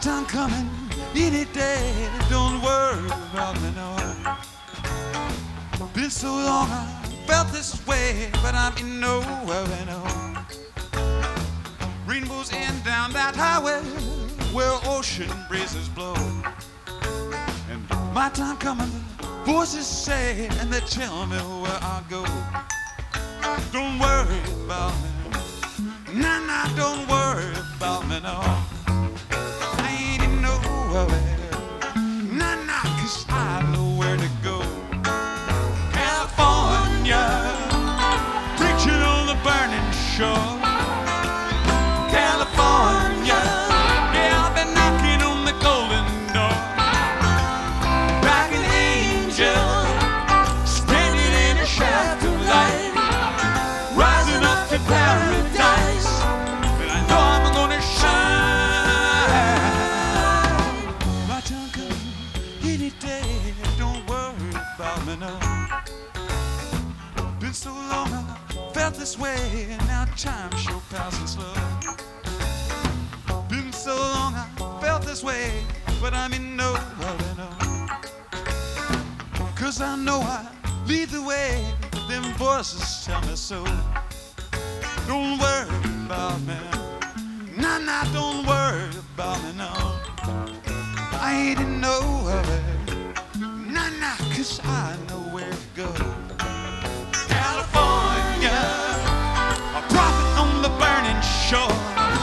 time coming any day. Don't worry about me, no. Been so long I felt this way, but I'm in no hurry, no. Rainbows end down that highway where ocean breezes blow. And my time coming, voices say, and they tell me where I go. Don't worry about me, nah, nah, don't worry about me, no. I ain't in no hurry, nah, nah, 'cause I know where to go. California, preaching on the burning shore. California, yeah, I've been knocking on the golden door. Like an angel, standing in a shaft of light, rising up to paradise, and I know I'm gonna shine. My time comes any day, don't worry about me, no. Been so long I felt this way, and now time sure passing slow. Been so long I felt this way, but I'm in no hurry, no. 'Cause I know I lead the way, them voices tell me so. Don't worry about me, nah, nah, don't worry about me, no. I ain't in no hurry, nah, nah, 'cause I know where to go. California, a prophet on the burning shore.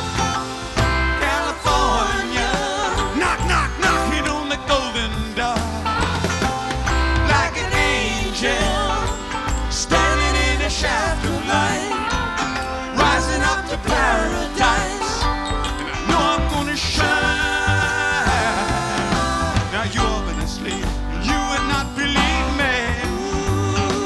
California, knock, knock, knocking on the golden door. Like an angel, standing in a shaft of light, rising up to paradise, and I know I'm gonna shine. Now you're gonna sleep, you would not believe me.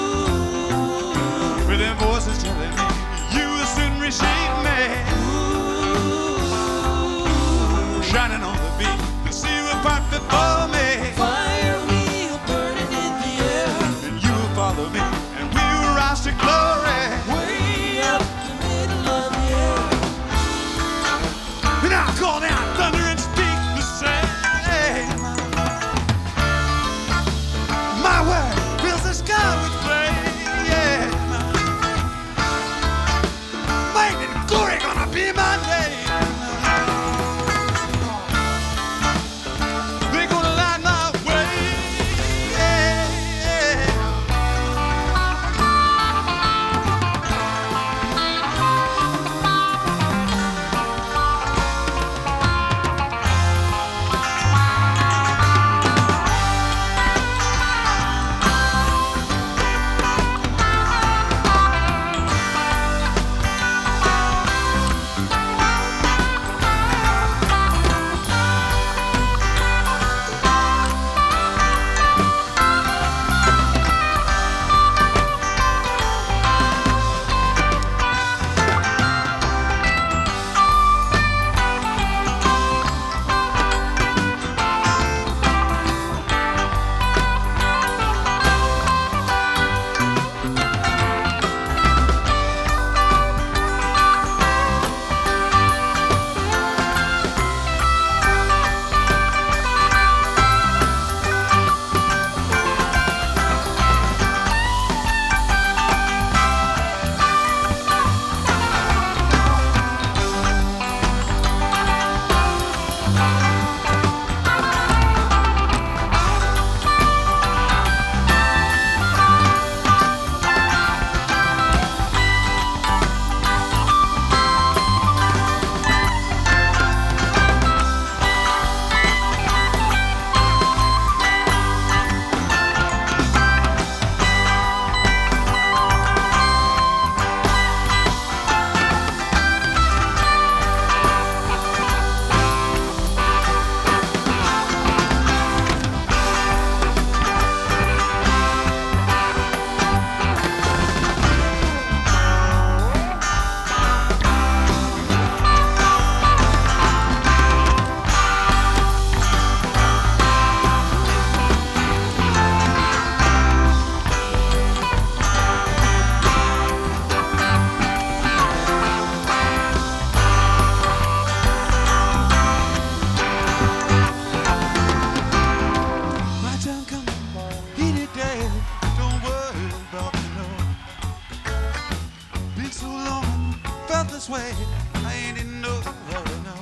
elsewhere. I ain't in no hurry, no.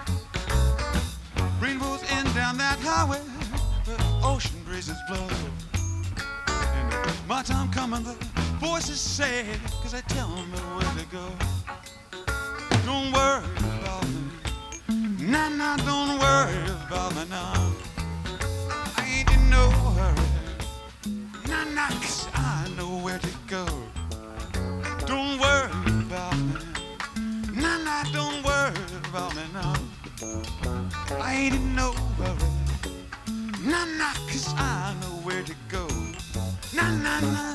Rainbows in down that highway where ocean breezes blow. And my time coming, the voices say, 'cause they tell me where to go. Don't worry about me. Nah, nah, don't worry about me now. I ain't in no hurry. Nah, nah, 'cause I know where to go. Don't worry about me. Nah, nah, don't worry about me now. I ain't in no hurry. Nah, nah, 'cause I know where to go. Nah, nah, nah.